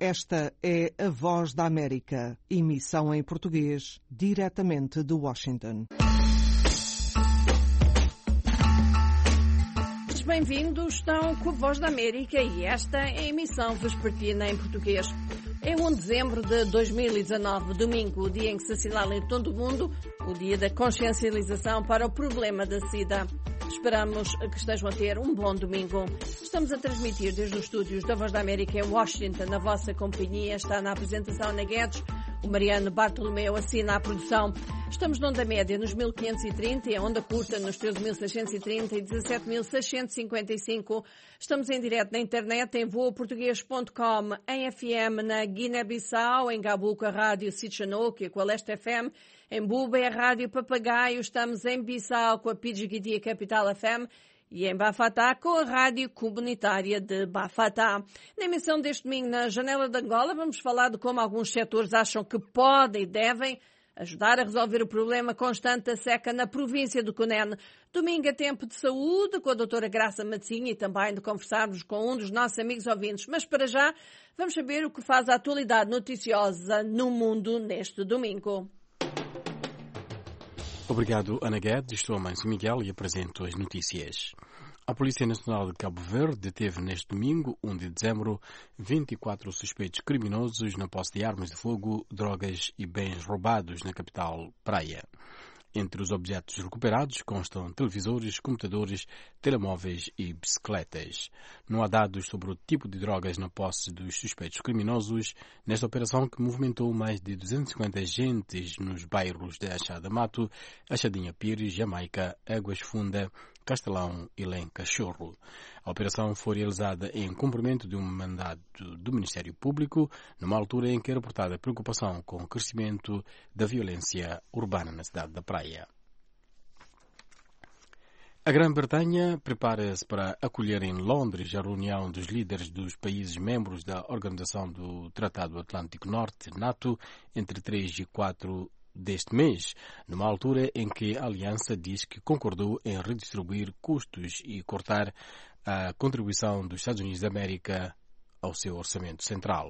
Esta é a Voz da América, emissão em português, diretamente de Washington. Bem-vindos, estão com a Voz da América e esta é a emissão vespertina em português. É 1 de dezembro de 2019, domingo, o dia em que se assinala em todo o mundo o dia da consciencialização para o problema da SIDA. Esperamos que estejam a ter um bom domingo. Estamos a transmitir desde os estúdios da Voz da América em Washington. Na vossa companhia está na apresentação Ana Guedes. O Mariano Bartolomeu assina a produção. Estamos na onda média nos 1530 e a onda curta nos 13.630 e 17.655. Estamos em direto na internet em voaportuguês.com, em FM na Guiné-Bissau, em Gabuca Rádio Sichanouki com a Leste FM, em Buba é a Rádio Papagaio, estamos em Bissau com a Pidgiguidia Capital FM e em Bafatá com a Rádio Comunitária de Bafatá. Na emissão deste domingo na Janela de Angola vamos falar de como alguns setores acham que podem e devem ajudar a resolver o problema constante da seca na província do Cunene. Domingo é tempo de saúde com a doutora Graça Matzinha e também de conversarmos com um dos nossos amigos ouvintes. Mas para já vamos saber o que faz a atualidade noticiosa no mundo neste domingo. Obrigado, Ana Guedes. Estou a Mãe Miguel e apresento as notícias. A Polícia Nacional de Cabo Verde deteve neste domingo, 1 de dezembro, 24 suspeitos criminosos na posse de armas de fogo, drogas e bens roubados na capital Praia. Entre os objetos recuperados constam televisores, computadores, telemóveis e bicicletas. Não há dados sobre o tipo de drogas na posse dos suspeitos criminosos nesta operação que movimentou mais de 250 agentes nos bairros de Achada Mato, Achadinha Pires, Jamaica, Águas Funda, Castelão e Lencachorro. A operação foi realizada em cumprimento de um mandado do Ministério Público, numa altura em que é reportada preocupação com o crescimento da violência urbana na cidade da Praia. A Grã-Bretanha prepara-se para acolher em Londres a reunião dos líderes dos países membros da Organização do Tratado Atlântico Norte, NATO, entre 3 e 4 deste mês, numa altura em que a Aliança diz que concordou em redistribuir custos e cortar a contribuição dos Estados Unidos da América ao seu orçamento central.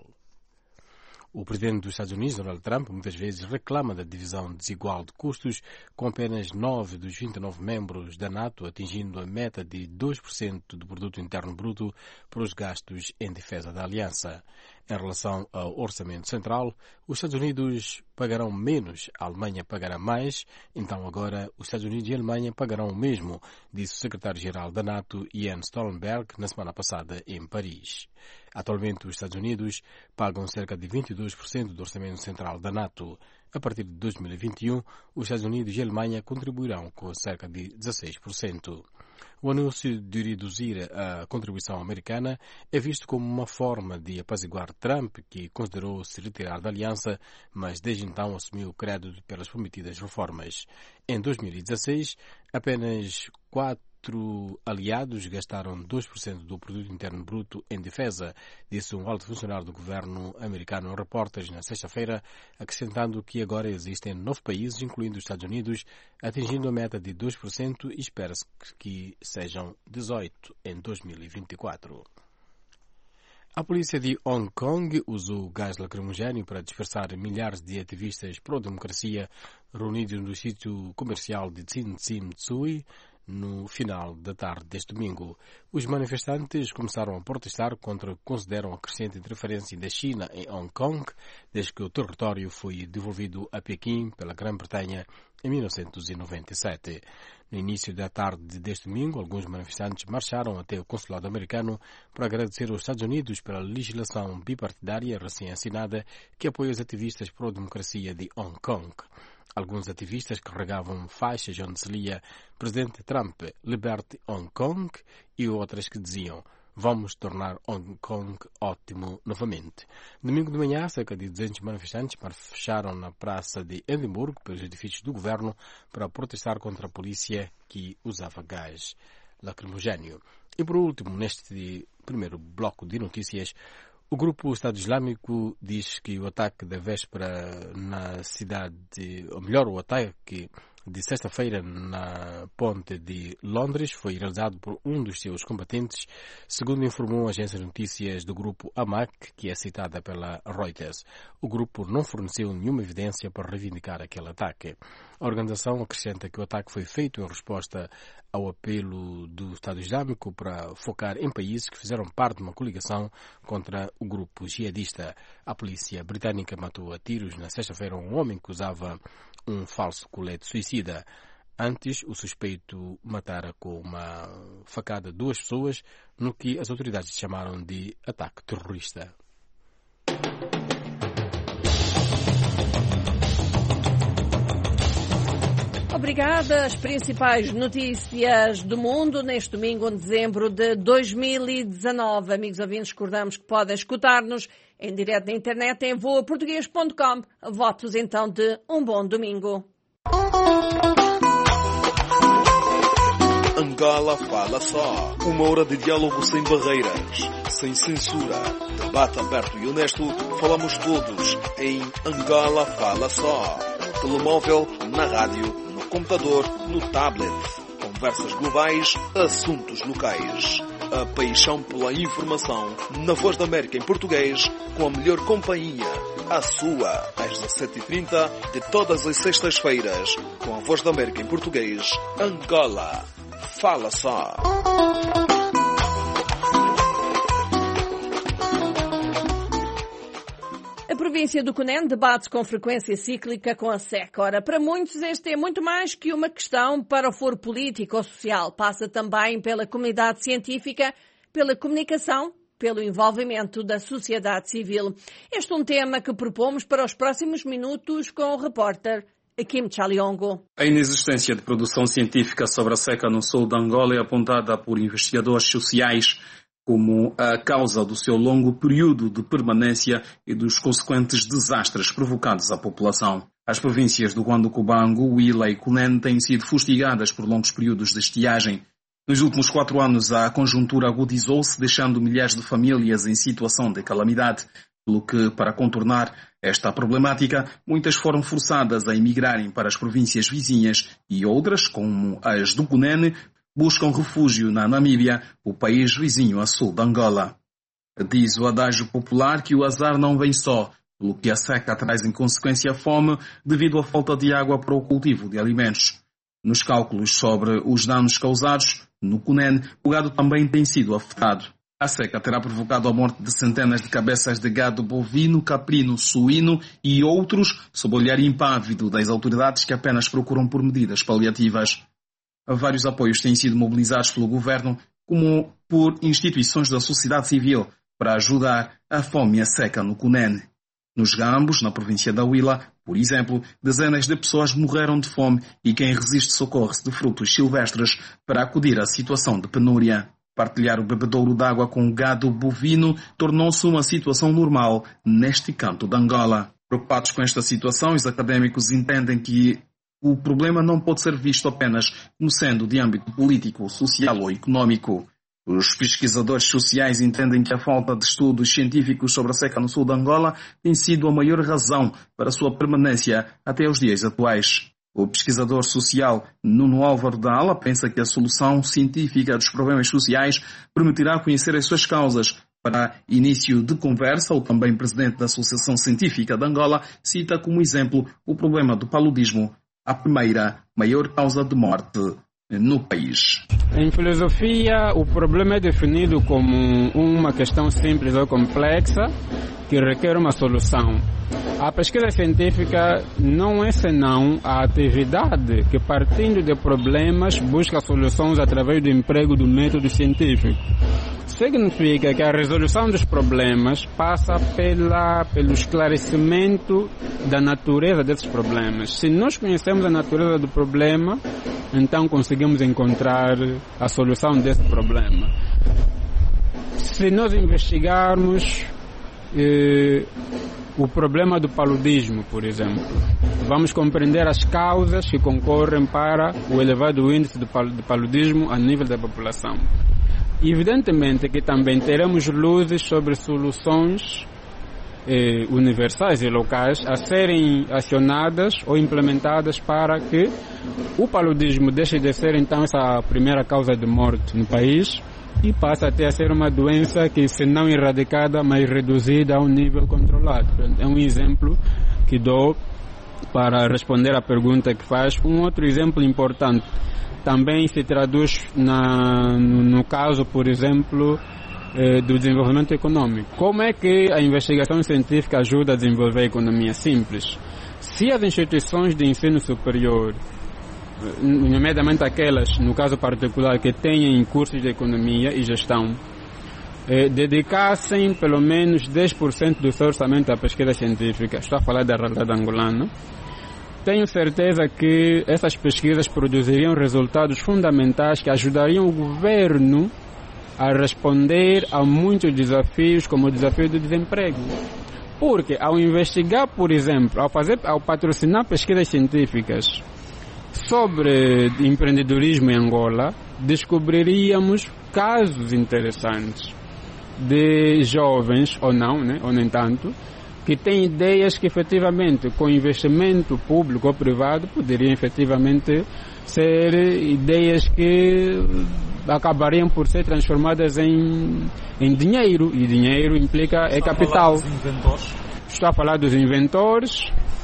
O presidente dos Estados Unidos, Donald Trump, muitas vezes reclama da divisão desigual de custos, com apenas 9 dos 29 membros da NATO atingindo a meta de 2% do produto interno bruto para os gastos em defesa da Aliança. Em relação ao orçamento central, os Estados Unidos pagarão menos, a Alemanha pagará mais, então agora os Estados Unidos e a Alemanha pagarão o mesmo, disse o secretário-geral da NATO, Jens Stoltenberg, na semana passada em Paris. Atualmente, os Estados Unidos pagam cerca de 22% do orçamento central da NATO. A partir de 2021, os Estados Unidos e a Alemanha contribuirão com cerca de 16%. O anúncio de reduzir a contribuição americana é visto como uma forma de apaziguar Trump, que considerou se retirar da aliança, mas desde então assumiu o crédito pelas prometidas reformas. Em 2016, apenas 4 aliados gastaram 2% do produto interno bruto em defesa, disse um alto funcionário do governo americano a repórteres na sexta-feira, acrescentando que agora existem 9 países, incluindo os Estados Unidos, atingindo a meta de 2% e espera-se que sejam 18 em 2024. A polícia de Hong Kong usou gás lacrimogéneo para dispersar milhares de ativistas pró-democracia reunidos no sítio comercial de Tsim Tsim Tsui, no final da tarde deste domingo. Os manifestantes começaram a protestar contra o que consideram a crescente interferência da China em Hong Kong, desde que o território foi devolvido a Pequim pela Grã-Bretanha em 1997. No início da tarde deste domingo, alguns manifestantes marcharam até o consulado americano para agradecer aos Estados Unidos pela legislação bipartidária recém-assinada que apoia os ativistas pró-democracia de Hong Kong. Alguns ativistas carregavam faixas onde se lia Presidente Trump, liberte Hong Kong, e outras que diziam vamos tornar Hong Kong ótimo novamente. Domingo de manhã, cerca de 200 manifestantes fecharam na praça de Edimburgo pelos edifícios do governo para protestar contra a polícia que usava gás lacrimogéneo. E por último, neste primeiro bloco de notícias, o grupo Estado Islâmico diz que o ataque da véspera na cidade, ou melhor, o ataque de sexta-feira na ponte de Londres foi realizado por um dos seus combatentes, segundo informou a agência de notícias do grupo AMAC, que é citada pela Reuters. O grupo não forneceu nenhuma evidência para reivindicar aquele ataque. A organização acrescenta que o ataque foi feito em resposta ao apelo do Estado Islâmico para focar em países que fizeram parte de uma coligação contra o grupo jihadista. A polícia britânica matou a tiros na sexta-feira um homem que usava um falso colete suicida. Antes, o suspeito matara com uma facada 2 pessoas, no que as autoridades chamaram de ataque terrorista. Obrigada. As principais notícias do mundo neste domingo, 1 de dezembro de 2019. Amigos ouvintes, recordamos que podem escutar-nos em direto na internet em voaportugues.com. Votos então de um bom domingo. Angola Fala Só. 1 hora de diálogo sem barreiras, sem censura. Debate aberto e honesto. Falamos todos em Angola Fala Só. No telemóvel, na rádio, no computador, no tablet. Conversas globais, assuntos locais. A paixão pela informação na Voz da América em português, com a melhor companhia. A sua, às 17h30 de todas as sextas-feiras, com a Voz da América em português. Angola Fala Só. A província do Cunene debate com frequência cíclica com a SEC. Ora, para muitos este é muito mais que uma questão para o foro político ou social. Passa também pela comunidade científica, pela comunicação, pelo envolvimento da sociedade civil. Este é um tema que propomos para os próximos minutos com o repórter Kim Chaliongo. A inexistência de produção científica sobre a seca no sul de Angola é apontada por investigadores sociais como a causa do seu longo período de permanência e dos consequentes desastres provocados à população. As províncias do Guanducubango, Huila e Cunene têm sido fustigadas por longos períodos de estiagem. Nos últimos 4 anos, a conjuntura agudizou-se, deixando milhares de famílias em situação de calamidade, pelo que, para contornar esta problemática, muitas foram forçadas a emigrarem para as províncias vizinhas e outras, como as do Cunene, buscam refúgio na Namíbia, o país vizinho a sul de Angola. Diz o adágio popular que o azar não vem só, pelo que a seca traz em consequência a fome devido à falta de água para o cultivo de alimentos. Nos cálculos sobre os danos causados, no Cunene, o gado também tem sido afetado. A seca terá provocado a morte de centenas de cabeças de gado bovino, caprino, suíno e outros, sob o olhar impávido das autoridades que apenas procuram por medidas paliativas. Vários apoios têm sido mobilizados pelo governo, como por instituições da sociedade civil, para ajudar a fome e a seca no Cunene. Nos Gambos, na província da Huila, por exemplo, dezenas de pessoas morreram de fome e quem resiste socorre-se de frutos silvestres para acudir à situação de penúria. Partilhar o bebedouro d'água com o gado bovino tornou-se uma situação normal neste canto de Angola. Preocupados com esta situação, os académicos entendem que o problema não pode ser visto apenas como sendo de âmbito político, social ou económico. Os pesquisadores sociais entendem que a falta de estudos científicos sobre a seca no sul de Angola tem sido a maior razão para a sua permanência até os dias atuais. O pesquisador social Nuno Álvaro da Ala pensa que a solução científica dos problemas sociais permitirá conhecer as suas causas. Para início de conversa, o também presidente da Associação Científica de Angola cita como exemplo o problema do paludismo, a primeira maior causa de morte no país. Em filosofia, o problema é definido como uma questão simples ou complexa que requer uma solução. A pesquisa científica não é senão a atividade que, partindo de problemas, busca soluções através do emprego do método científico. Significa que a resolução dos problemas passa pelo esclarecimento da natureza desses problemas. Se nós conhecemos a natureza do problema, então conseguimos encontrar a solução desse problema. Se nós investigarmos o problema do paludismo, por exemplo, vamos compreender as causas que concorrem para o elevado índice de paludismo a nível da população. Evidentemente que também teremos luzes sobre soluções universais e locais a serem acionadas ou implementadas para que o paludismo deixe de ser então essa primeira causa de morte no país e passe até a ser uma doença que, se não erradicada, mas reduzida a um nível controlado. É um exemplo que dou para responder à pergunta que faz. Um outro exemplo importante também se traduz no caso, por exemplo, do desenvolvimento econômico. Como é que a investigação científica ajuda a desenvolver a economia? Simples. Se as instituições de ensino superior, nomeadamente aquelas, no caso particular, que tenham cursos de economia e gestão, dedicassem pelo menos 10% do seu orçamento à pesquisa científica, estou a falar da realidade angolana, tenho certeza que essas pesquisas produziriam resultados fundamentais que ajudariam o governo a responder a muitos desafios, como o desafio do desemprego. Porque ao investigar, por exemplo, ao patrocinar pesquisas científicas sobre empreendedorismo em Angola, descobriríamos casos interessantes de jovens, ou não, né, ou nem tanto, que têm ideias que efetivamente, com investimento público ou privado, poderiam efetivamente ser ideias que acabariam por ser transformadas em dinheiro, e dinheiro implica capital. Estou a falar dos inventores,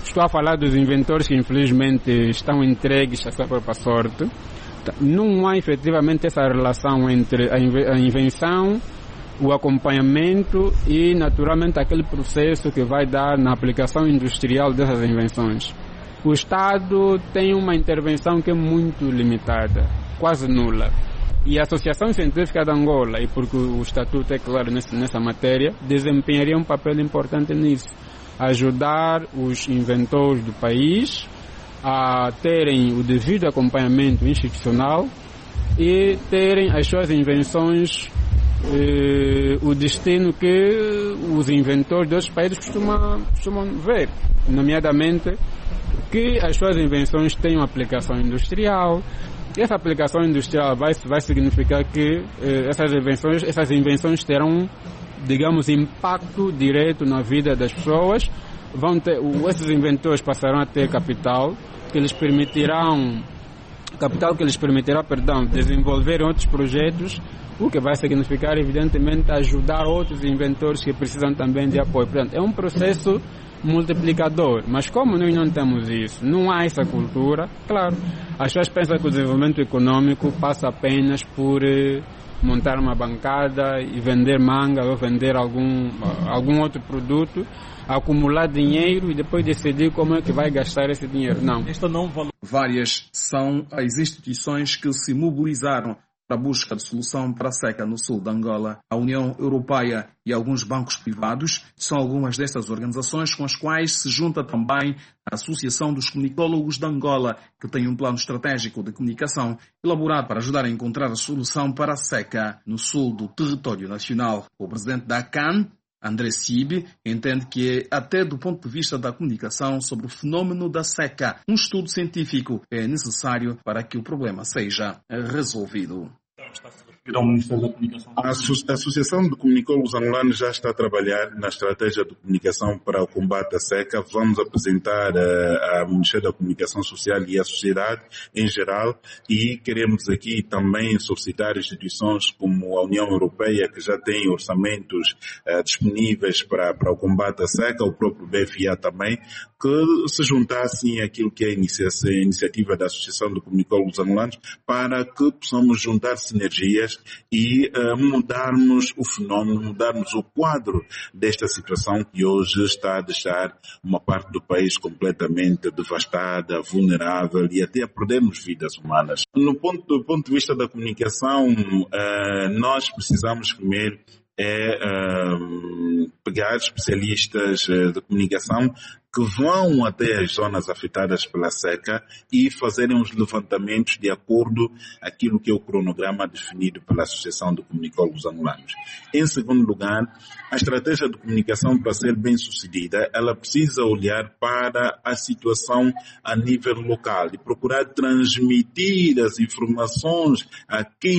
que infelizmente estão entregues à sua própria sorte. Não há efetivamente essa relação entre a invenção, o acompanhamento e naturalmente aquele processo que vai dar na aplicação industrial dessas invenções. O Estado tem uma intervenção que é muito limitada, quase nula. E a Associação Científica de Angola, e porque o Estatuto é claro nessa matéria, desempenharia um papel importante nisso. Ajudar os inventores do país a terem o devido acompanhamento institucional e terem as suas invenções o destino que os inventores de outros países costumam ver, nomeadamente que as suas invenções tenham aplicação industrial. E essa aplicação industrial vai significar que essas invenções terão, digamos, impacto direto na vida das pessoas. Esses inventores passarão a ter capital que lhes permitirá, desenvolver outros projetos, o que vai significar, evidentemente, ajudar outros inventores que precisam também de apoio. Portanto, é um processo multiplicador, mas como nós não temos isso, não há essa cultura, claro, as pessoas pensam que o desenvolvimento econômico passa apenas por montar uma bancada e vender manga ou vender algum outro produto, acumular dinheiro e depois decidir como é que vai gastar esse dinheiro. Não. Várias são as instituições que se mobilizaram para a busca de solução para a seca no sul de Angola. A União Europeia e alguns bancos privados são algumas destas organizações, com as quais se junta também a Associação dos Comunicólogos de Angola, que tem um plano estratégico de comunicação elaborado para ajudar a encontrar a solução para a seca no sul do território nacional. O presidente da ACAN, André Sibi, entende que, até do ponto de vista da comunicação sobre o fenômeno da seca, um estudo científico é necessário para que o problema seja resolvido. A Associação de Comunicólogos Angolanos já está a trabalhar na estratégia de comunicação para o combate à seca. Vamos apresentar ao Ministério da Comunicação Social e à sociedade em geral, e queremos aqui também solicitar instituições como a União Europeia, que já tem orçamentos disponíveis para o combate à seca, o próprio BFA também, que se juntassem àquilo que é a iniciativa da Associação de Comunicólogos Angolanos, para que possamos juntar sinergias e mudarmos o fenómeno, mudarmos o quadro desta situação que hoje está a deixar uma parte do país completamente devastada, vulnerável e até a perdermos vidas humanas. Do ponto de vista da comunicação, nós precisamos primeiro pegar especialistas de comunicação que vão até as zonas afetadas pela seca e fazerem os levantamentos de acordo com aquilo que é o cronograma definido pela Associação de Comunicólogos Angolanos. Em segundo lugar, a estratégia de comunicação, para ser bem sucedida, ela precisa olhar para a situação a nível local e procurar transmitir as informações a quem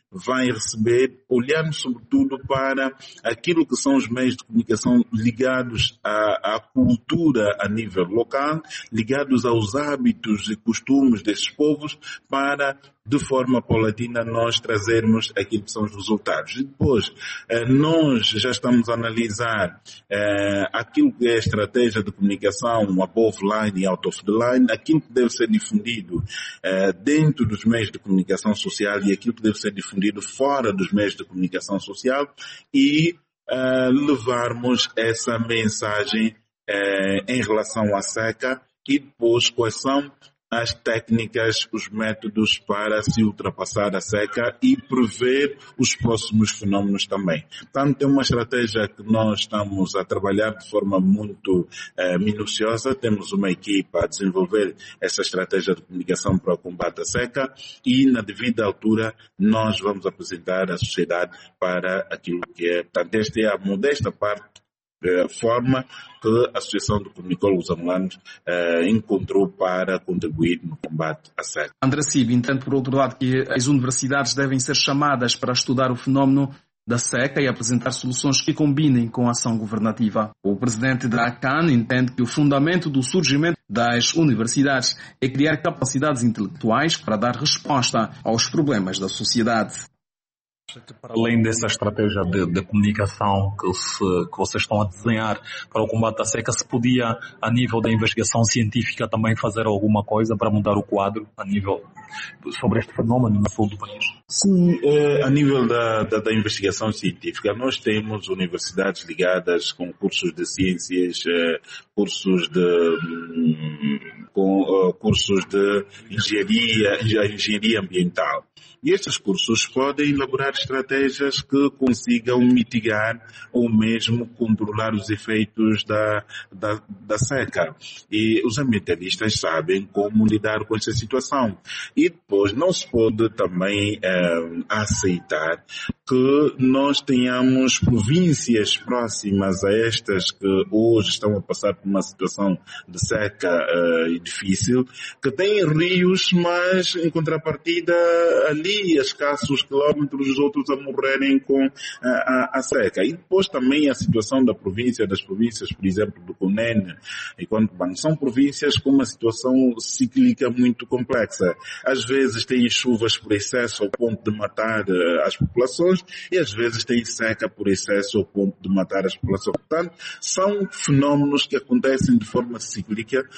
vai receber, olhando sobretudo para aquilo que são os meios de comunicação ligados à cultura a nível local, ligados aos hábitos e costumes desses povos, para, de forma paulatina, nós trazermos aquilo que são os resultados. E depois, nós já estamos a analisar aquilo que é a estratégia de comunicação above line e out of the line, aquilo que deve ser difundido dentro dos meios de comunicação social e aquilo que deve ser difundido fora dos meios de comunicação social, e levarmos essa mensagem em relação à seca, e depois quais são as técnicas, os métodos para se ultrapassar a seca e prever os próximos fenómenos também. Portanto, é uma estratégia que nós estamos a trabalhar de forma muito minuciosa. Temos uma equipa a desenvolver essa estratégia de comunicação para o combate à seca, e na devida altura nós vamos apresentar à sociedade para aquilo que é. Portanto, esta é a modesta forma que a Associação de Comunicólogos Angolanos encontrou para contribuir no combate à seca. André Cib entende, por outro lado, que as universidades devem ser chamadas para estudar o fenómeno da seca e apresentar soluções que combinem com a ação governativa. O presidente da ACAN entende que o fundamento do surgimento das universidades é criar capacidades intelectuais para dar resposta aos problemas da sociedade. Para além dessa estratégia de comunicação que vocês estão a desenhar para o combate à seca, se podia, a nível da investigação científica, também fazer alguma coisa para mudar o quadro a nível sobre este fenómeno no sul do país? Sim, a nível da investigação científica, nós temos universidades ligadas com cursos de ciências, cursos de engenharia ambiental. E estes cursos podem elaborar estratégias que consigam mitigar ou mesmo controlar os efeitos da seca. E os ambientalistas sabem como lidar com essa situação. E depois não se pode também aceitar que nós tenhamos províncias próximas a estas que hoje estão a passar por uma situação de seca difícil, que têm rios, mas em contrapartida ali a escassos quilómetros, os outros a morrerem com a seca. E depois também a situação das províncias, por exemplo, do Cunene e Quantuban, são províncias com uma situação cíclica muito complexa. Às vezes têm chuvas por excesso ao ponto de matar as populações, e às vezes tem seca por excesso ao ponto de matar as populações. Portanto, são fenómenos que acontecem de forma cíclica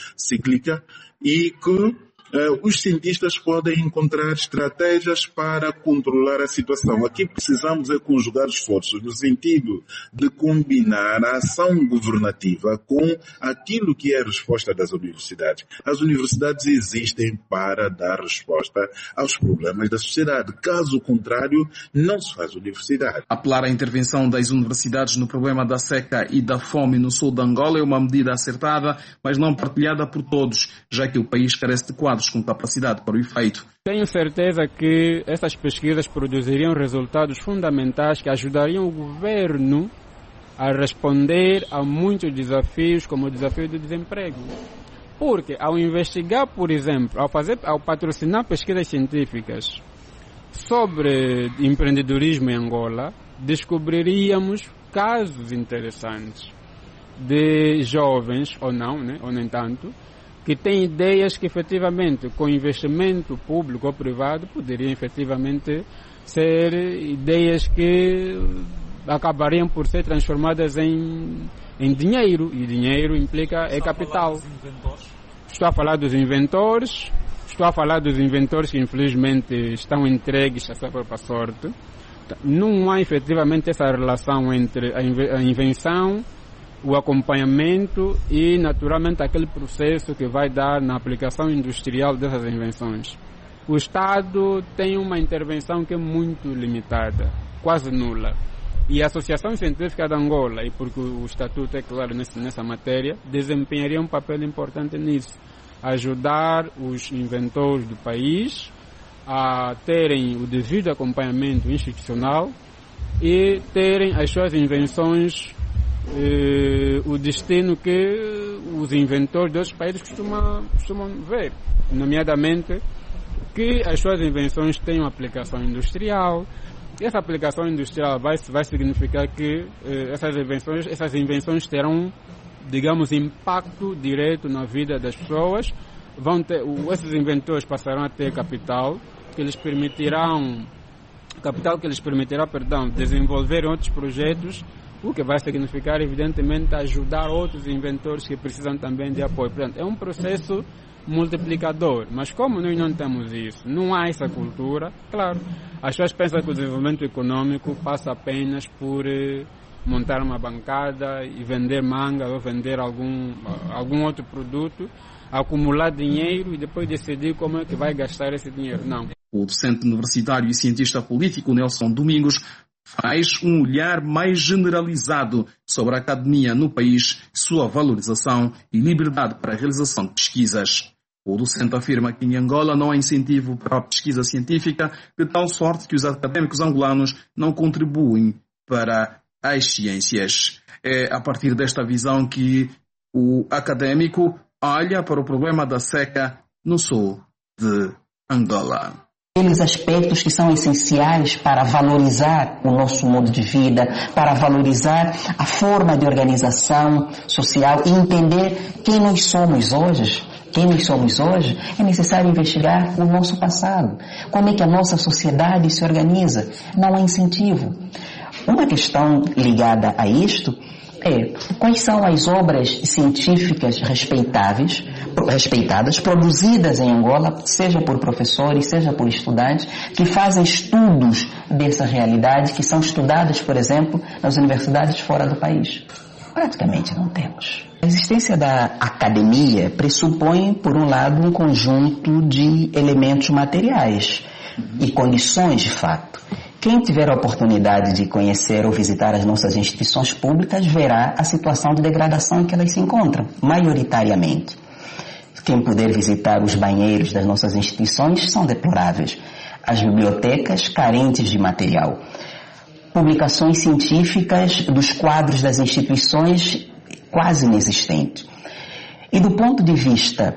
e que os cientistas podem encontrar estratégias para controlar a situação. Aqui precisamos conjugar esforços no sentido de combinar a ação governativa com aquilo que é a resposta das universidades. As universidades existem para dar resposta aos problemas da sociedade. Caso contrário, não se faz universidade. Apelar à intervenção das universidades no problema da seca e da fome no sul de Angola é uma medida acertada, mas não partilhada por todos, já que o país carece de quadros com capacidade para o efeito. Tenho certeza que essas pesquisas produziriam resultados fundamentais que ajudariam o governo a responder a muitos desafios, como o desafio do desemprego. Porque ao investigar, por exemplo, ao patrocinar pesquisas científicas sobre empreendedorismo em Angola, descobriríamos casos interessantes de jovens, ou não, né, ou nem tanto, que têm ideias que efetivamente, com investimento público ou privado, poderiam efetivamente ser ideias que acabariam por ser transformadas em dinheiro, e dinheiro implica capital. Estou a falar dos inventores, que infelizmente estão entregues à sua própria sorte. Não há efetivamente essa relação entre a invenção, o acompanhamento e, naturalmente, aquele processo que vai dar na aplicação industrial dessas invenções. O Estado tem uma intervenção que é muito limitada, quase nula. E a Associação Científica de Angola, e porque o Estatuto é claro nessa matéria, desempenharia um papel importante nisso. Ajudar os inventores do país a terem o devido acompanhamento institucional e terem as suas invenções o destino que os inventores de outros países costumam ver, nomeadamente que as suas invenções tenham aplicação industrial. Essa aplicação industrial vai significar que essas invenções terão, digamos, impacto direto na vida das pessoas. Esses inventores passarão a ter capital que lhes permitirá, desenvolver outros projetos, o que vai significar, evidentemente, ajudar outros inventores que precisam também de apoio. Portanto, é um processo multiplicador, mas como nós não temos isso, não há essa cultura, claro, as pessoas pensam que o desenvolvimento econômico passa apenas por montar uma bancada e vender manga ou vender algum outro produto, acumular dinheiro e depois decidir como é que vai gastar esse dinheiro. Não. O docente universitário e cientista político Nelson Domingos faz um olhar mais generalizado sobre a academia no país, sua valorização e liberdade para a realização de pesquisas. O docente afirma que em Angola não há incentivo para a pesquisa científica, de tal sorte que os académicos angolanos não contribuem para as ciências. É a partir desta visão que o académico olha para o problema da seca no sul de Angola. Aqueles aspectos que são essenciais para valorizar o nosso modo de vida, para valorizar a forma de organização social e entender quem nós somos hoje. É necessário investigar o nosso passado. Como é que a nossa sociedade se organiza? Não há incentivo. Uma questão ligada a isto é quais são as obras científicas respeitadas, produzidas em Angola, seja por professores, seja por estudantes, que fazem estudos dessa realidade, que são estudadas, por exemplo, nas universidades fora do país. Praticamente não temos. A existência da academia pressupõe, por um lado, um conjunto de elementos materiais e condições de fato. Quem tiver a oportunidade de conhecer ou visitar as nossas instituições públicas verá a situação de degradação em que elas se encontram, maioritariamente. Quem puder visitar os banheiros das nossas instituições são deploráveis. As bibliotecas carentes de material. Publicações científicas dos quadros das instituições quase inexistentes. E do ponto de vista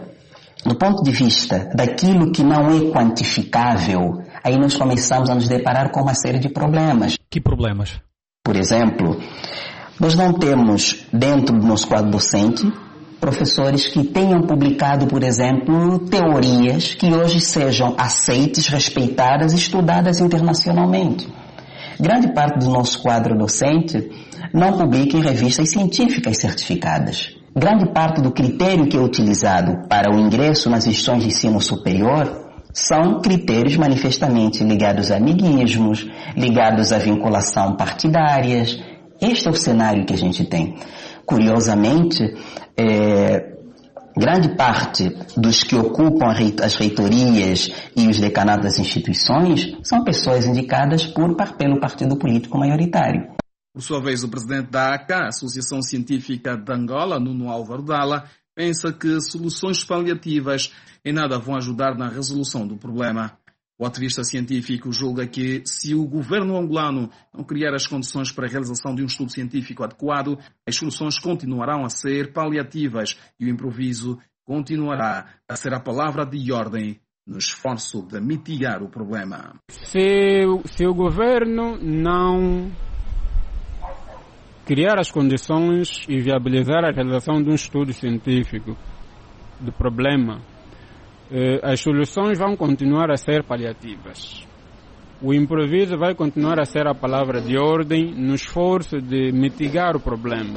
daquilo que não é quantificável, aí nós começamos a nos deparar com uma série de problemas. Que problemas? Por exemplo, nós não temos dentro do nosso quadro docente professores que tenham publicado, por exemplo, teorias que hoje sejam aceites, respeitadas e estudadas internacionalmente. Grande parte do nosso quadro docente não publica em revistas científicas certificadas. Grande parte do critério que é utilizado para o ingresso nas instituições de ensino superior são critérios manifestamente ligados a amiguismos, ligados à vinculação partidárias. Este é o cenário que a gente tem. Curiosamente, grande parte dos que ocupam as reitorias e os decanatos das instituições são pessoas indicadas pelo partido político maioritário. Por sua vez, o presidente da ACA, Associação Científica de Angola, Nuno Álvaro Dalla, pensa que soluções paliativas em nada vão ajudar na resolução do problema. O ativista científico julga que, se o governo angolano não criar as condições para a realização de um estudo científico adequado, as soluções continuarão a ser paliativas e o improviso continuará a ser a palavra de ordem no esforço de mitigar o problema. Se o governo não criar as condições e viabilizar a realização de um estudo científico do problema, as soluções vão continuar a ser paliativas. O improviso vai continuar a ser a palavra de ordem no esforço de mitigar o problema.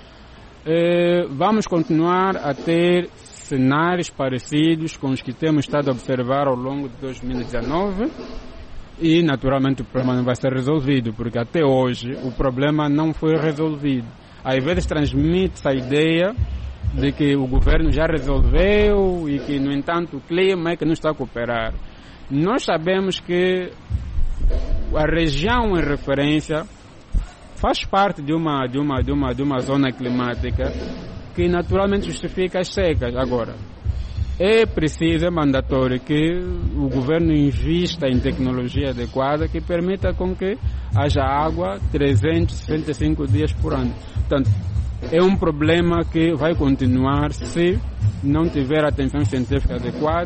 Vamos continuar a ter cenários parecidos com os que temos estado a observar ao longo de 2019 e, naturalmente, o problema não vai ser resolvido, porque até hoje o problema não foi resolvido. Às vezes transmite-se a ideia de que o governo já resolveu e que, no entanto, o clima é que não está a cooperar. Nós sabemos que a região em referência faz parte de uma zona climática que naturalmente justifica as secas. Agora, é preciso, é mandatório que o governo invista em tecnologia adequada que permita com que haja água 365 dias por ano. Portanto, é um problema que vai continuar se não tiver atenção científica adequada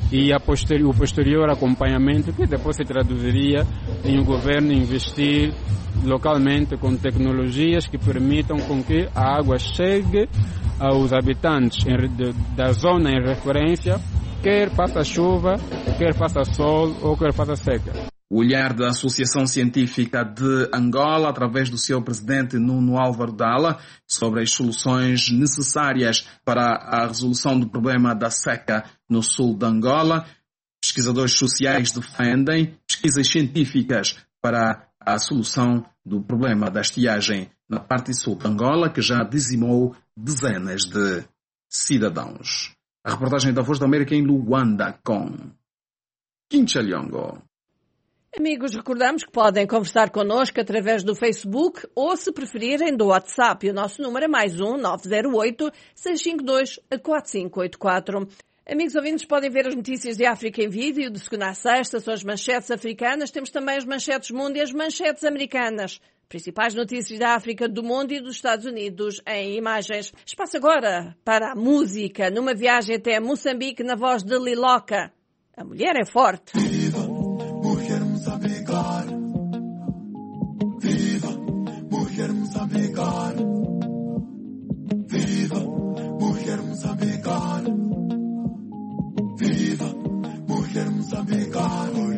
e o posterior acompanhamento, que depois se traduziria em o governo investir localmente com tecnologias que permitam com que a água chegue aos habitantes da zona em referência, quer faça chuva, quer faça sol ou quer faça seca. O olhar da Associação Científica de Angola, através do seu presidente Nuno Álvaro Dalla, sobre as soluções necessárias para a resolução do problema da seca no sul de Angola. Pesquisadores sociais defendem pesquisas científicas para a solução do problema da estiagem na parte sul de Angola, que já dizimou dezenas de cidadãos. A reportagem da Voz da América em Luanda com Quinchaliongo. Amigos, recordamos que podem conversar connosco através do Facebook ou, se preferirem, do WhatsApp. O nosso número é +1 908 652 4584. Amigos ouvintes, podem ver as notícias de África em vídeo, de segunda a sexta, são as manchetes africanas. Temos também as manchetes mundo e as manchetes americanas. Principais notícias da África, do mundo e dos Estados Unidos em imagens. Espaço agora para a música, numa viagem até Moçambique, na voz de Liloca. A mulher é forte. Viva, mulher moçambicana. Viva, mulher moçambicana. Viva, mulher moçambicana. Viva, mulher moçambicana.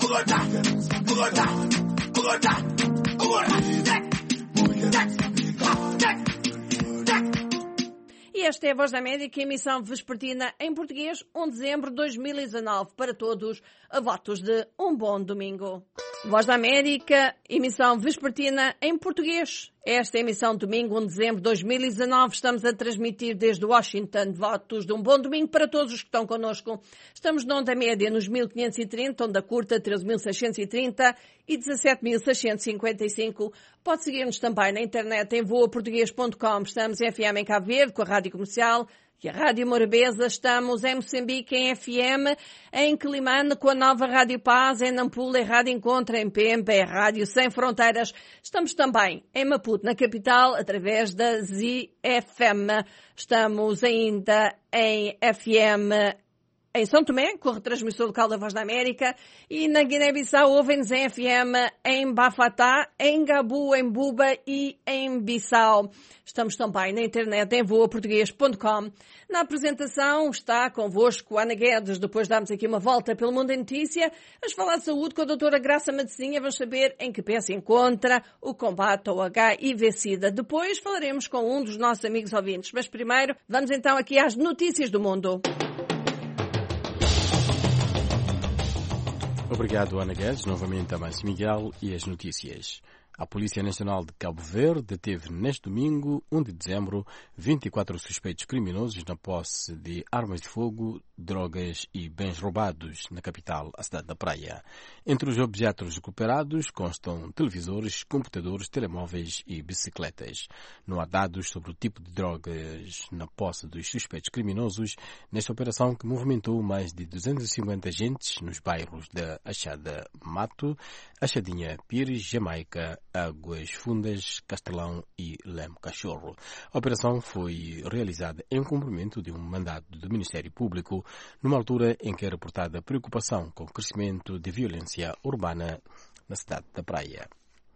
E esta é a Voz da América, emissão vespertina em português, 1 de dezembro de 2019. Para todos, a votos de um bom domingo. Voz da América, emissão vespertina em português. Esta é a emissão de domingo, 1 de dezembro de 2019. Estamos a transmitir desde Washington. Votos de um bom domingo para todos os que estão connosco. Estamos na onda média nos 1530, onda curta 13.630 e 17.655. Pode seguir-nos também na internet em voaportuguês.com. Estamos em FM em Cabo Verde, com a Rádio Comercial e a Rádio Morabeza. Estamos em Moçambique, em FM, em Quelimane, com a nova Rádio Paz, em Nampula, em Rádio Encontro, em PMP, Rádio Sem Fronteiras. Estamos também em Maputo, na capital, através da ZFM. Estamos ainda em FM em São Tomé, com a retransmissão local da Voz da América, e na Guiné-Bissau ouvem-nos em FM em Bafatá, em Gabu, em Buba e em Bissau. Estamos também na internet em voaportuguês.com. Na apresentação está convosco Ana Guedes. Depois damos aqui uma volta pelo mundo em notícia. Vamos falar de saúde com a doutora Graça Madecinha. Vamos saber em que pé se encontra o combate ao HIV-Sida. Depois falaremos com um dos nossos amigos ouvintes. Mas primeiro, vamos então aqui às notícias do mundo. Obrigado, Ana Guedes. Novamente a Márcio Miguel e as notícias. A Polícia Nacional de Cabo Verde deteve neste domingo, 1 de dezembro, 24 suspeitos criminosos na posse de armas de fogo, drogas e bens roubados na capital, a cidade da Praia. Entre os objetos recuperados constam televisores, computadores, telemóveis e bicicletas. Não há dados sobre o tipo de drogas na posse dos suspeitos criminosos nesta operação que movimentou mais de 250 agentes nos bairros da Achada Mato, Achadinha Pires, Jamaica, Águas Fundas, Castelão e Leme Cachorro. A operação foi realizada em cumprimento de um mandato do Ministério Público, numa altura em que é reportada preocupação com o crescimento de violência urbana na cidade da Praia.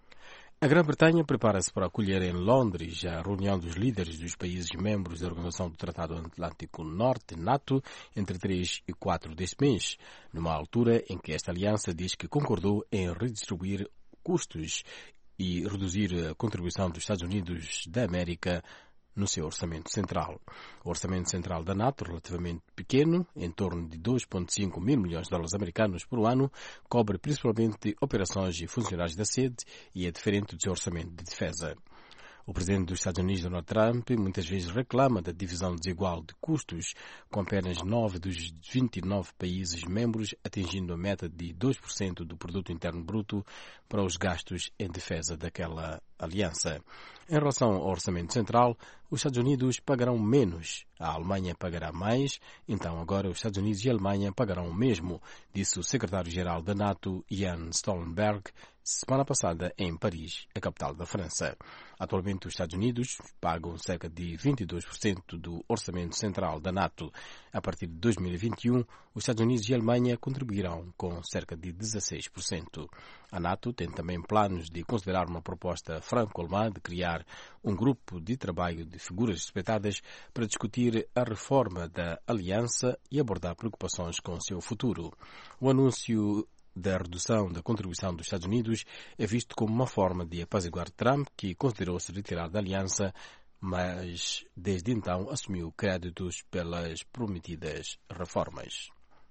A Grã-Bretanha prepara-se para acolher em Londres a reunião dos líderes dos países membros da Organização do Tratado Atlântico Norte, NATO, entre 3 e 4 deste mês, numa altura em que esta aliança diz que concordou em redistribuir custos e reduzir a contribuição dos Estados Unidos da América no seu orçamento central. O orçamento central da NATO, relativamente pequeno, em torno de 2,5 mil milhões de dólares americanos por ano, cobre principalmente operações e funcionários da sede e é diferente do seu orçamento de defesa. O presidente dos Estados Unidos, Donald Trump, muitas vezes reclama da divisão desigual de custos, com apenas 9 dos 29 países membros atingindo a meta de 2% do produto interno bruto para os gastos em defesa daquela aliança. Em relação ao orçamento central, os Estados Unidos pagarão menos, a Alemanha pagará mais, então agora os Estados Unidos e a Alemanha pagarão o mesmo, disse o secretário-geral da NATO, Jens Stoltenberg, semana passada em Paris, a capital da França. Atualmente os Estados Unidos pagam cerca de 22% do orçamento central da NATO. A partir de 2021, os Estados Unidos e a Alemanha contribuirão com cerca de 16%. A NATO tem também planos de considerar uma proposta franco-alemã de criar um grupo de trabalho de figuras respeitadas para discutir a reforma da aliança e abordar preocupações com o seu futuro. O anúncio da redução da contribuição dos Estados Unidos é visto como uma forma de apaziguar Trump, que considerou-se retirar da aliança, mas desde então assumiu créditos pelas prometidas reformas.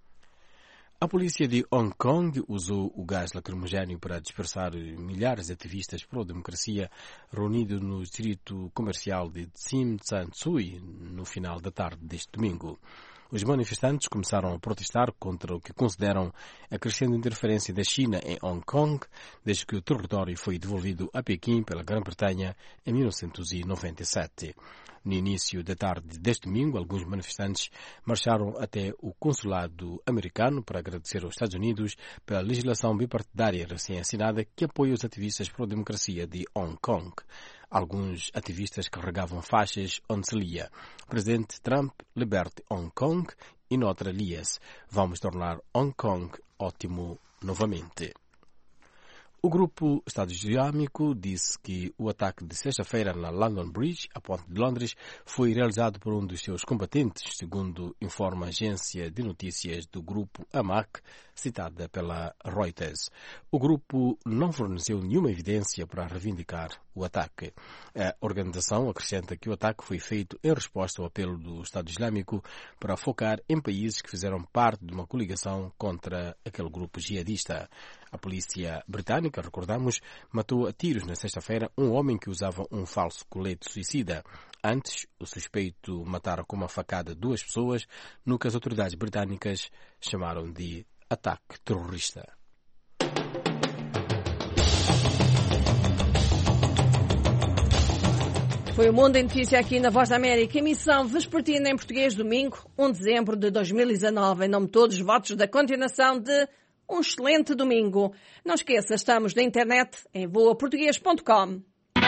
A polícia de Hong Kong usou o gás lacrimogéneo para dispersar milhares de ativistas pró-democracia reunidos no distrito comercial de Tsim Sha Tsui no final da tarde deste domingo. Os manifestantes começaram a protestar contra o que consideram a crescente interferência da China em Hong Kong, desde que o território foi devolvido a Pequim pela Grã-Bretanha em 1997. No início da tarde deste domingo, alguns manifestantes marcharam até o consulado americano para agradecer aos Estados Unidos pela legislação bipartidária recém-assinada que apoia os ativistas pró-democracia de Hong Kong. Alguns ativistas carregavam faixas onde se lia "Presidente Trump, liberte Hong Kong" e noutra lia-se "Vamos tornar Hong Kong ótimo novamente". O grupo Estado Islâmico disse que o ataque de sexta-feira na London Bridge, a ponte de Londres, foi realizado por um dos seus combatentes, segundo informa a agência de notícias do grupo Amaq, citada pela Reuters. O grupo não forneceu nenhuma evidência para reivindicar o ataque. A organização acrescenta que o ataque foi feito em resposta ao apelo do Estado Islâmico para focar em países que fizeram parte de uma coligação contra aquele grupo jihadista. A polícia britânica, recordamos, matou a tiros na sexta-feira um homem que usava um falso colete suicida. Antes, o suspeito matara com uma facada 2 pessoas, no que as autoridades britânicas chamaram de ataque terrorista. Foi o Mundo em Notícia aqui na Voz da América, emissão vespertina em português, domingo, 1 de dezembro de 2019. Em nome de todos, votos da continuação de um excelente domingo. Não esqueça, estamos na internet em voaportugues.com.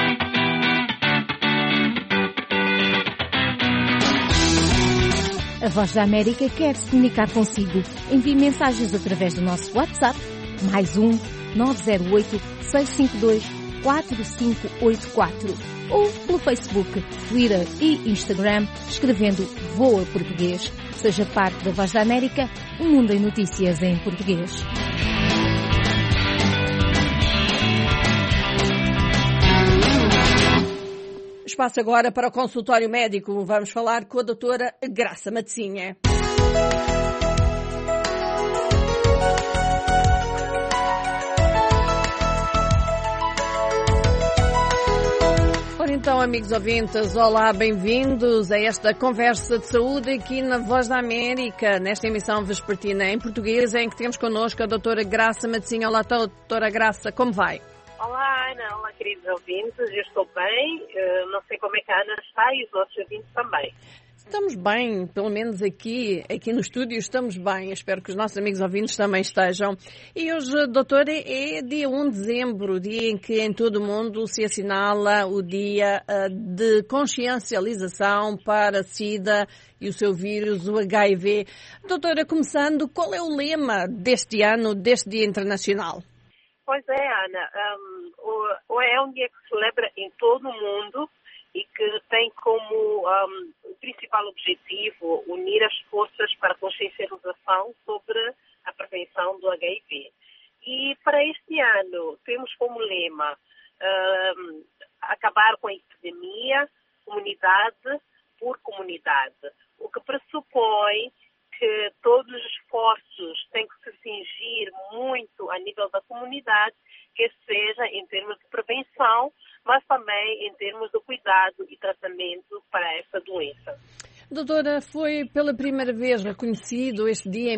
A Voz da América quer se comunicar consigo. Envie mensagens através do nosso WhatsApp, +1 908 652 4584 ou pelo Facebook, Twitter e Instagram, escrevendo Voa Português. Seja parte da Voz da América, um mundo em notícias em português. Espaço agora para o consultório médico. Vamos falar com a doutora Graça Matezinha. Então, amigos ouvintes, olá, bem-vindos a esta conversa de saúde aqui na Voz da América, nesta emissão vespertina em português, em que temos connosco a doutora Graça Matezinha. Olá, doutora Graça, como vai? Olá, Ana, olá, queridos ouvintes, eu estou bem, não sei como é que a Ana está e os nossos ouvintes também. Estamos bem, pelo menos aqui no estúdio estamos bem. Espero que os nossos amigos ouvintes também estejam. E hoje, doutora, é dia 1 de dezembro, dia em que em todo o mundo se assinala o dia de consciencialização para a SIDA e o seu vírus, o HIV. Doutora, começando, qual é o lema deste ano, deste Dia Internacional? Pois é, Ana, é um dia que se celebra em todo o mundo e que tem como principal objetivo unir as forças para a consciencialização sobre a prevenção do HIV. E para este ano temos como lema acabar com a epidemia, comunidade por comunidade, o que pressupõe que todos os esforços têm que se cingir muito a nível da comunidade, quer seja em termos de prevenção, mas também em termos de cuidado e tratamento para essa doença. Doutora, foi pela primeira vez reconhecido este dia em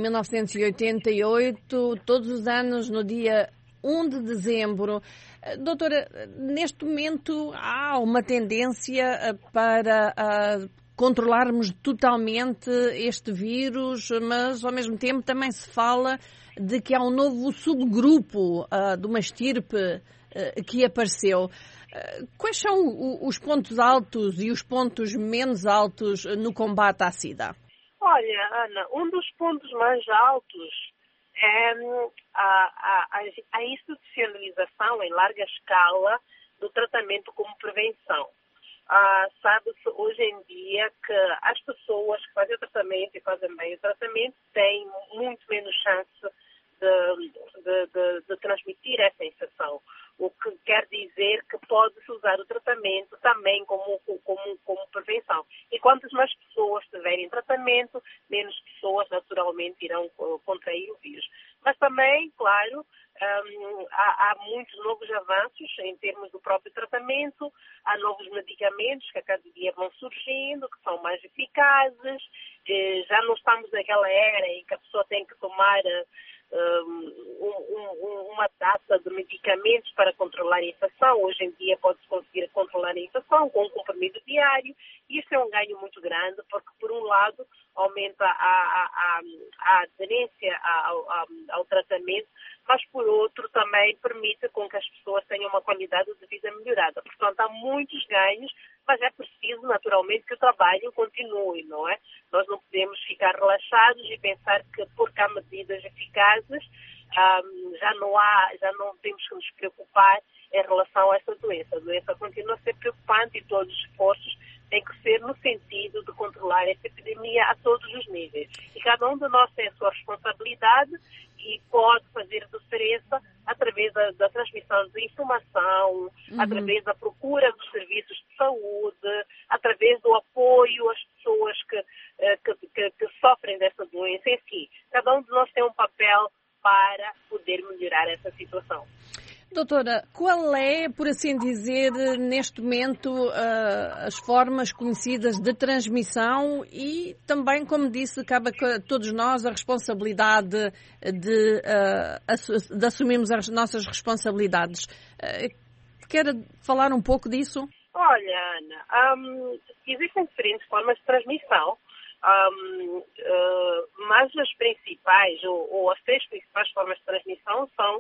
1988, todos os anos no dia 1 de dezembro. Doutora, neste momento há uma tendência para controlarmos totalmente este vírus, mas ao mesmo tempo também se fala de que há um novo subgrupo de uma estirpe que apareceu. Quais são os pontos altos e os pontos menos altos no combate à SIDA? Olha, Ana, um dos pontos mais altos é a institucionalização em larga escala do tratamento como prevenção. Sabe-se hoje em dia que as pessoas que fazem o tratamento e fazem bem o tratamento têm muito menos chance de transmitir essa infecção. O que quer dizer que pode-se usar o tratamento também como prevenção. E quantas mais pessoas tiverem tratamento, menos pessoas naturalmente irão contrair o vírus. Mas também, claro, há muitos novos avanços em termos do próprio tratamento, há novos medicamentos que a cada dia vão surgindo, que são mais eficazes, já não estamos naquela era em que a pessoa tem que tomar uma data de medicamentos para controlar a infecção. Hoje em dia pode-se conseguir controlar a infecção com um comprimido diário, e isso é um ganho muito grande, porque por um lado aumenta a aderência ao tratamento, mas por outro também permite com que as pessoas tenham uma qualidade de vida melhorada. Portanto, há muitos ganhos, mas é preciso naturalmente que o trabalho continue, não é? Nós não podemos ficar relaxados e pensar que porque há medidas eficazes já não temos que nos preocupar em relação a essa doença. A doença continua a ser preocupante e todos os esforços têm que ser no sentido de controlar essa epidemia a todos os níveis. E cada um de nós tem a sua responsabilidade e pode fazer diferença através da transmissão de informação, através da procura dos serviços de saúde, através do apoio às pessoas que sofrem dessa doença. Enfim, cada um de nós tem um papel para poder melhorar essa situação. Doutora, qual é, por assim dizer, neste momento, as formas conhecidas de transmissão e também, como disse, cabe a todos nós a responsabilidade de assumirmos as nossas responsabilidades. Quer falar um pouco disso? Olha, Ana, existem diferentes formas de transmissão, mas as principais, ou as 3 principais formas de transmissão são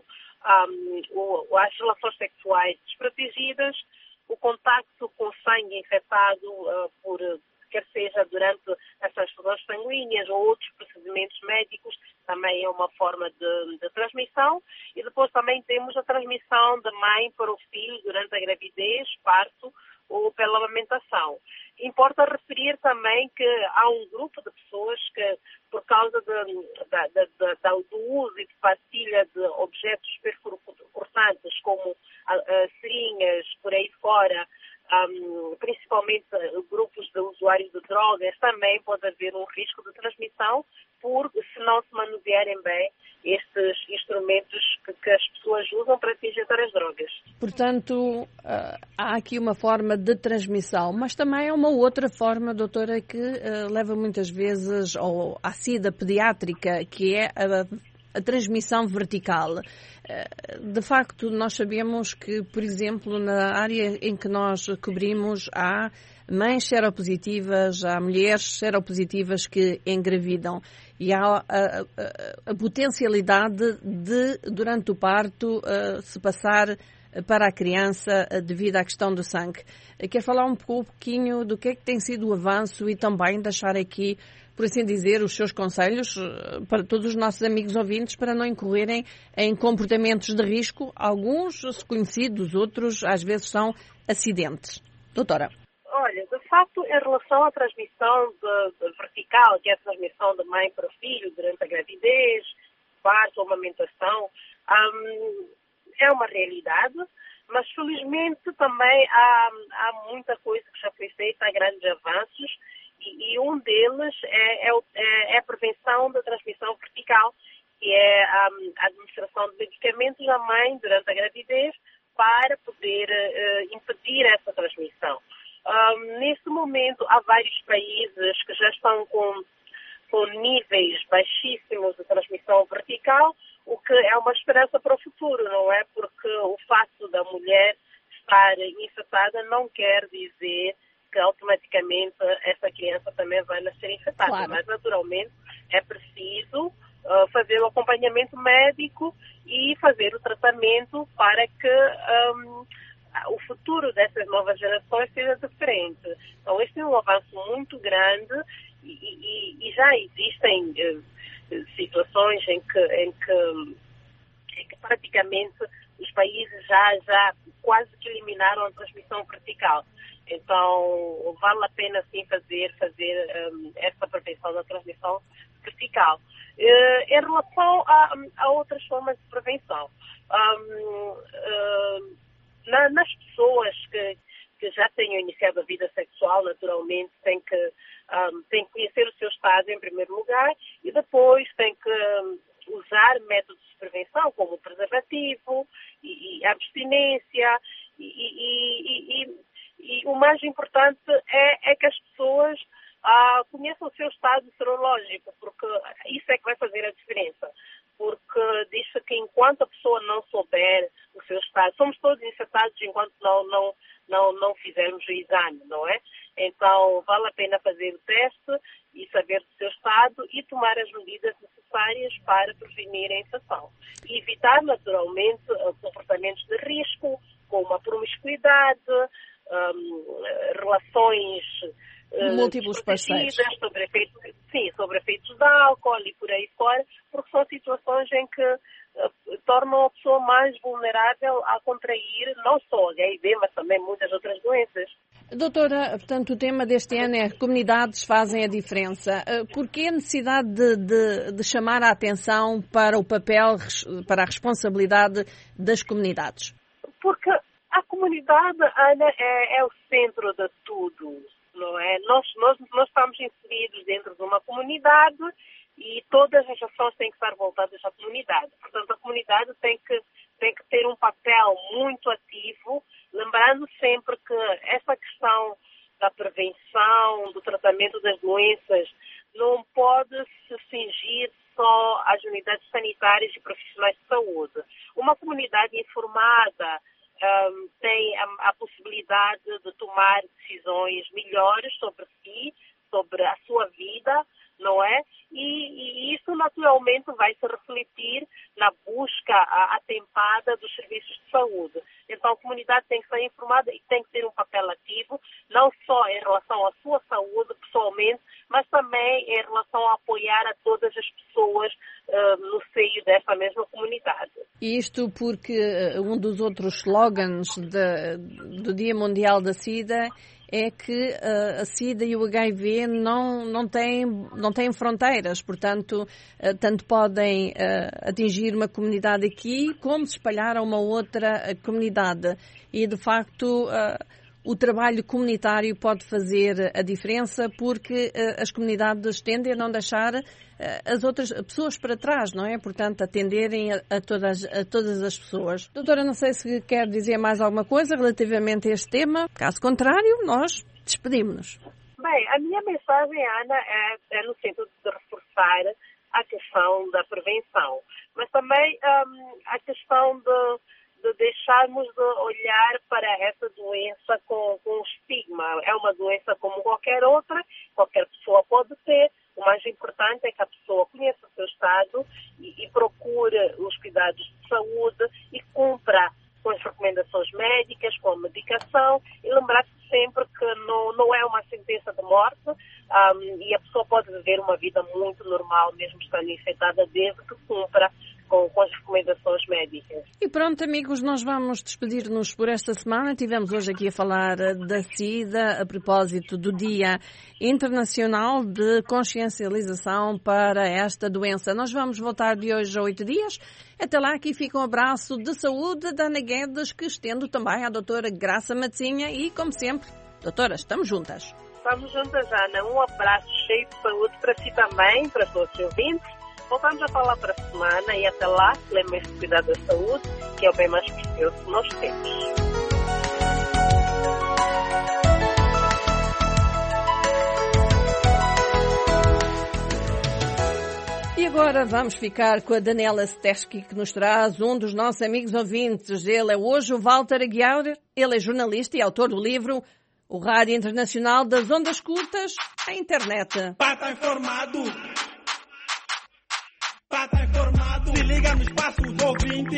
as relações sexuais desprotegidas, o contacto com sangue infectado, quer seja durante as transfusões sanguíneas ou outros procedimentos médicos, também é uma forma de transmissão. E depois também temos a transmissão da mãe para o filho durante a gravidez, parto ou pela amamentação. Importa referir também que há um grupo de pessoas que, por causa do uso e de partilha de objetos perfurocortantes, como seringas, por aí fora, principalmente grupos de usuários de drogas, também pode haver um risco de transmissão se não se manusearem bem estes instrumentos que as pessoas usam para se injetar as drogas. Portanto, há aqui uma forma de transmissão, mas também há uma outra forma, doutora, que leva muitas vezes à SIDA pediátrica, que é a transmissão vertical. De facto, nós sabemos que, por exemplo, na área em que nós cobrimos, há mães seropositivas, há mulheres seropositivas que engravidam e há a potencialidade de, durante o parto, se passar para a criança devido à questão do sangue. Quer falar um pouquinho do que é que tem sido o avanço e também deixar aqui, por assim dizer, os seus conselhos para todos os nossos amigos ouvintes para não incorrerem em comportamentos de risco, alguns conhecidos, outros às vezes são acidentes. Doutora. Olha, de facto, em relação à transmissão vertical, que é a transmissão da mãe para o filho durante a gravidez, parto ou amamentação, é uma realidade, mas felizmente também há muita coisa que já foi feita, há grandes avanços, e um deles é a prevenção da transmissão vertical, que é a administração de medicamentos à mãe durante a gravidez para poder impedir essa transmissão. Neste momento, há vários países que já estão com níveis baixíssimos de transmissão vertical, o que é uma esperança para o futuro, não é? Porque o facto da mulher estar infectada não quer dizer que automaticamente essa criança também vai nascer infectada. Claro. Mas, naturalmente, é preciso fazer o acompanhamento médico e fazer o tratamento para que o futuro dessas novas gerações seja diferente. Então, este é um avanço muito grande e já existem situações em que praticamente os países já quase que eliminaram a transmissão vertical. Então, vale a pena sim fazer essa prevenção da transmissão vertical. Em relação a outras formas de prevenção, nas pessoas que já tenham iniciado a vida sexual, naturalmente, têm que conhecer o seu estado em primeiro lugar e depois têm que usar métodos de prevenção, como o preservativo e a abstinência. E o mais importante é que as pessoas conheçam o seu estado serológico, porque isso é que vai fazer a diferença. Porque diz-se que enquanto a pessoa não souber o seu estado, somos todos infectados enquanto não fizermos o exame, não é? Então, vale a pena fazer o teste e saber do seu estado e tomar as medidas necessárias para prevenir a infecção. E evitar, naturalmente, comportamentos de risco, como a promiscuidade, relações múltiplos parceiros, sobre efeitos de álcool e por aí fora, porque são situações em que tornam a pessoa mais vulnerável a contrair não só HIV, mas também muitas outras doenças. Doutora, portanto, o tema deste ano é comunidades fazem a diferença. Por que a necessidade de chamar a atenção para o papel, para a responsabilidade das comunidades? Porque a comunidade, Ana, é o centro de tudo, não é? Nós estamos inseridos dentro de uma comunidade e todas as ações têm que estar voltadas à comunidade. Portanto, a comunidade tem que ter um papel muito ativo, lembrando sempre que essa questão da prevenção, do tratamento das doenças, não pode se cingir só às unidades sanitárias e profissionais de saúde. Uma comunidade informada tem a possibilidade de tomar decisões melhores sobre si, sobre a sua vida, não é? E isso naturalmente vai se refletir na busca atempada dos serviços de saúde. Então a comunidade tem que ser informada e tem que ter um papel ativo, não só em relação à sua saúde pessoalmente, mas também em relação a apoiar a todas as pessoas no seio dessa mesma comunidade. E isto porque um dos outros slogans do Dia Mundial da SIDA é que a SIDA e o HIV não têm fronteiras, portanto, tanto podem atingir uma comunidade aqui, como se espalhar a uma outra comunidade. E, de facto, o trabalho comunitário pode fazer a diferença, porque as comunidades tendem a não deixar as outras pessoas para trás, não é? Portanto, atenderem a todas as pessoas. Doutora, não sei se quer dizer mais alguma coisa relativamente a este tema. Caso contrário, nós despedimos-nos. Bem, a minha mensagem, Ana, é no sentido de reforçar a questão da prevenção, mas também a questão de deixarmos de olhar para essa doença com estigma. É uma doença como qualquer outra, qualquer pessoa pode ter. O mais importante é que a pessoa conheça o seu estado e procure os cuidados de saúde e cumpra com as recomendações médicas, com a medicação, e lembrar-se sempre que não é uma sentença de morte e a pessoa pode viver uma vida muito normal, mesmo estando infectada, desde que cumpra com as recomendações médicas. E pronto, amigos, nós vamos despedir-nos por esta semana. Tivemos hoje aqui a falar da SIDA a propósito do Dia Internacional de Consciencialização para esta doença. Nós vamos voltar de hoje a 8 dias. Até lá, aqui fica um abraço de saúde da Ana Guedes, que estendo também à doutora Graça Matzinha e, como sempre, doutora, estamos juntas. Estamos juntas, Ana. Um abraço cheio de saúde para si também, para todos os ouvintes. Voltamos a falar para a semana e até lá, lembrem-se de cuidar da saúde, que é o bem mais precioso que nós temos. E agora vamos ficar com a Daniela Steski, que nos traz um dos nossos amigos ouvintes. Ele é hoje o Walter Aguiar, ele é jornalista e autor do livro O Rádio Internacional das Ondas Curtas à Internet. Pata informado! Pata informado! Se liga no espaço do ouvinte!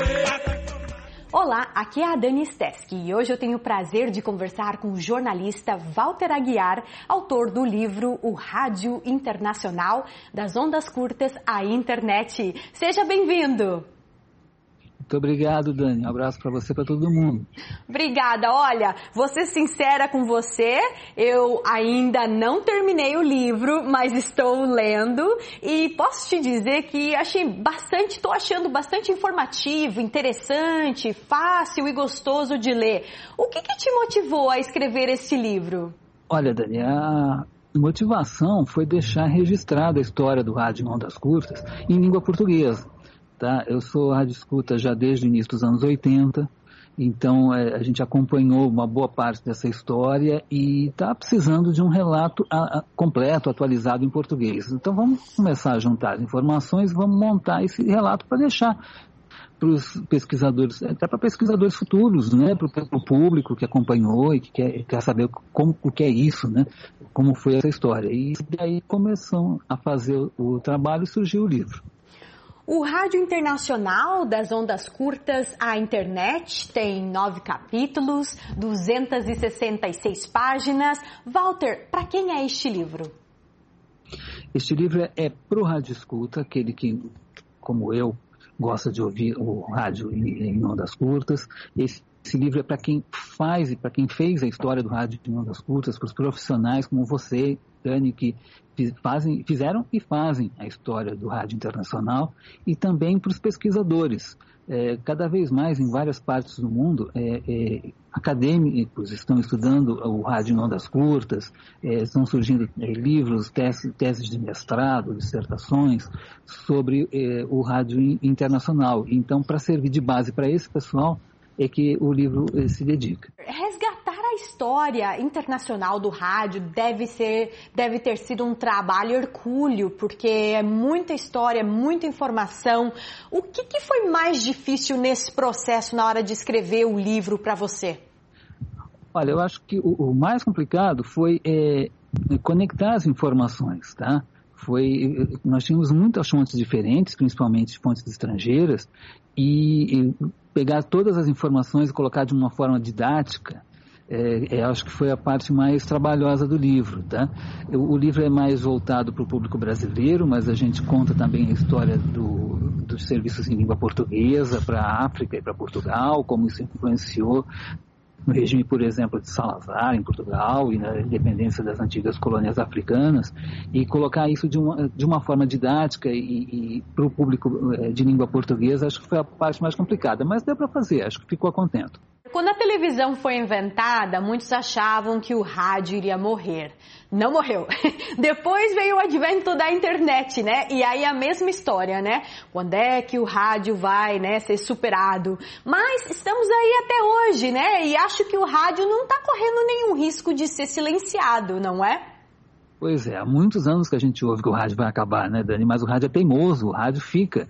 Olá, aqui é a Dani Steski e hoje eu tenho o prazer de conversar com o jornalista Walter Aguiar, autor do livro O Rádio Internacional das Ondas Curtas à Internet. Seja bem-vindo! Muito obrigado, Dani. Um abraço para você e para todo mundo. Obrigada. Olha, vou ser sincera com você, eu ainda não terminei o livro, mas estou lendo e posso te dizer que estou achando bastante informativo, interessante, fácil e gostoso de ler. O que te motivou a escrever este livro? Olha, Dani, a motivação foi deixar registrada a história do rádio em ondas curtas em língua portuguesa. Tá? Eu sou rádio-escuta já desde o início dos anos 80, então a gente acompanhou uma boa parte dessa história e está precisando de um relato completo, atualizado em português. Então vamos começar a juntar as informações, vamos montar esse relato para deixar para os pesquisadores, até para pesquisadores futuros, né? Para o público que acompanhou e que quer saber o que é isso, né? Como foi essa história. E daí começamos a fazer o trabalho e surgiu o livro. O Rádio Internacional das Ondas Curtas à Internet tem 9 capítulos, 266 páginas. Walter, para quem é este livro? Este livro é para o rádio escuta, aquele que, como eu, gosta de ouvir o rádio em ondas curtas. Esse livro é para quem faz e para quem fez a história do rádio em ondas curtas, para os profissionais como você, Dani, que fizeram e fazem a história do rádio internacional, e também para os pesquisadores. Cada vez mais, em várias partes do mundo, acadêmicos estão estudando o rádio em ondas curtas, estão surgindo livros, teses de mestrado, dissertações sobre o rádio internacional. Então, para servir de base para esse pessoal, é que o livro se dedica. Resgatar a história internacional do rádio deve ter sido um trabalho hercúleo, porque é muita história, muita informação. O que foi mais difícil nesse processo na hora de escrever o livro para você? Olha, eu acho que o mais complicado foi conectar as informações, tá? Nós tínhamos muitas fontes diferentes, principalmente fontes estrangeiras, e pegar todas as informações e colocar de uma forma didática, acho que foi a parte mais trabalhosa do livro, tá? O livro é mais voltado para o público brasileiro, mas a gente conta também a história dos serviços em língua portuguesa para a África e para Portugal, como isso influenciou no regime, por exemplo, de Salazar em Portugal e na independência das antigas colônias africanas, e colocar isso de uma forma didática e para o público de língua portuguesa, acho que foi a parte mais complicada, mas deu para fazer, acho que ficou contento. Quando a televisão foi inventada, muitos achavam que o rádio iria morrer. Não morreu. Depois veio o advento da internet, né? E aí a mesma história, né? Quando é que o rádio vai, né, ser superado? Mas estamos aí até hoje, né? E acho que o rádio não está correndo nenhum risco de ser silenciado, não é? Pois é, há muitos anos que a gente ouve que o rádio vai acabar, né, Dani? Mas o rádio é teimoso, o rádio fica.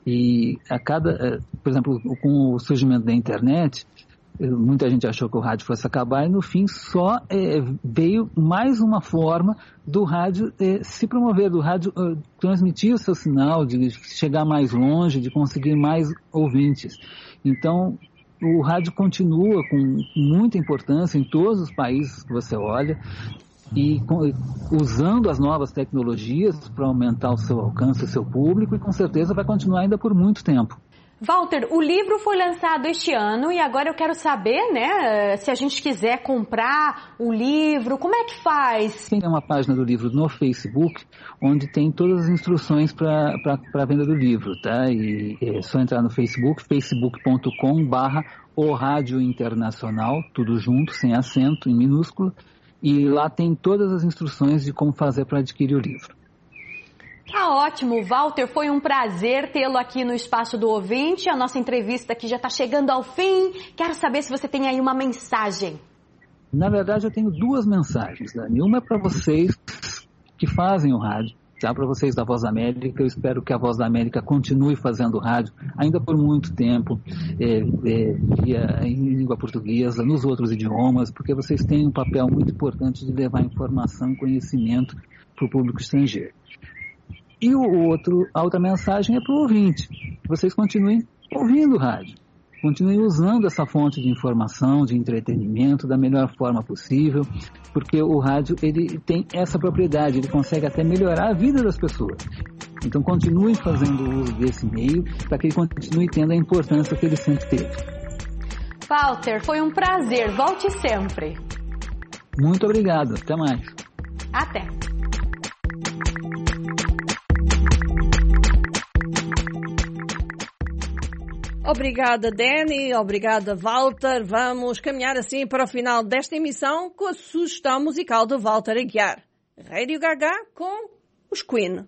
E por exemplo, com o surgimento da internet, muita gente achou que o rádio fosse acabar e no fim só veio mais uma forma do rádio se promover, do rádio transmitir o seu sinal, de chegar mais longe, de conseguir mais ouvintes. Então, o rádio continua com muita importância em todos os países que você olha, e usando as novas tecnologias para aumentar o seu alcance, o seu público, e com certeza vai continuar ainda por muito tempo. Walter, o livro foi lançado este ano e agora eu quero saber, né, se a gente quiser comprar o livro, como é que faz? Tem uma página do livro no Facebook, onde tem todas as instruções para a venda do livro, tá? E é só entrar no Facebook, facebook.com/o Rádio Internacional, tudo junto, sem acento, em minúsculo, e lá tem todas as instruções de como fazer para adquirir o livro. Tá ótimo, Walter, foi um prazer tê-lo aqui no Espaço do Ouvinte. A nossa entrevista aqui já está chegando ao fim. Quero saber se você tem aí uma mensagem. Na verdade, eu tenho duas mensagens, Dani. Uma é para vocês que fazem o rádio, tá? Para vocês da Voz da América. Eu espero que a Voz da América continue fazendo rádio ainda por muito tempo, em língua portuguesa, nos outros idiomas, porque vocês têm um papel muito importante de levar informação e conhecimento para o público estrangeiro. E a outra mensagem é para o ouvinte. Vocês continuem ouvindo o rádio. Continuem usando essa fonte de informação, de entretenimento da melhor forma possível, porque o rádio ele tem essa propriedade, ele consegue até melhorar a vida das pessoas. Então continuem fazendo uso desse meio para que ele continue tendo a importância que ele sempre teve. Walter, foi um prazer. Volte sempre. Muito obrigado. Até mais. Até. Obrigada, Dani. Obrigada, Walter. Vamos caminhar assim para o final desta emissão com a sugestão musical de Walter Aguiar. Radio Gaga com os Queen.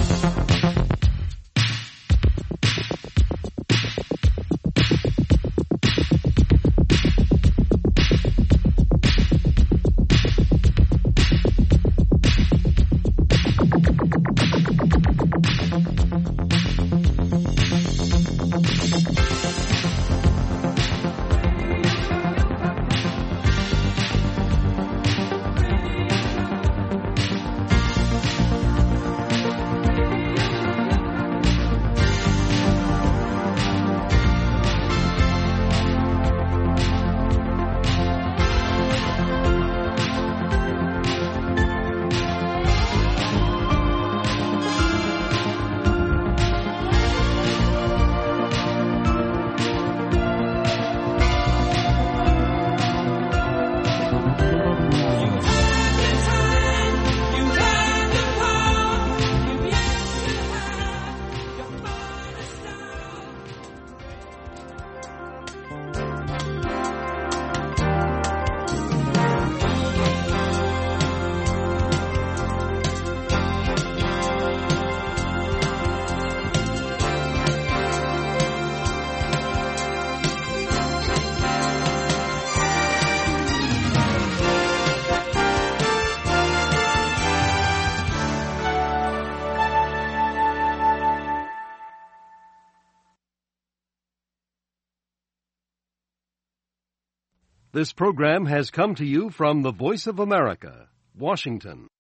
This program has come to you from the Voice of America, Washington.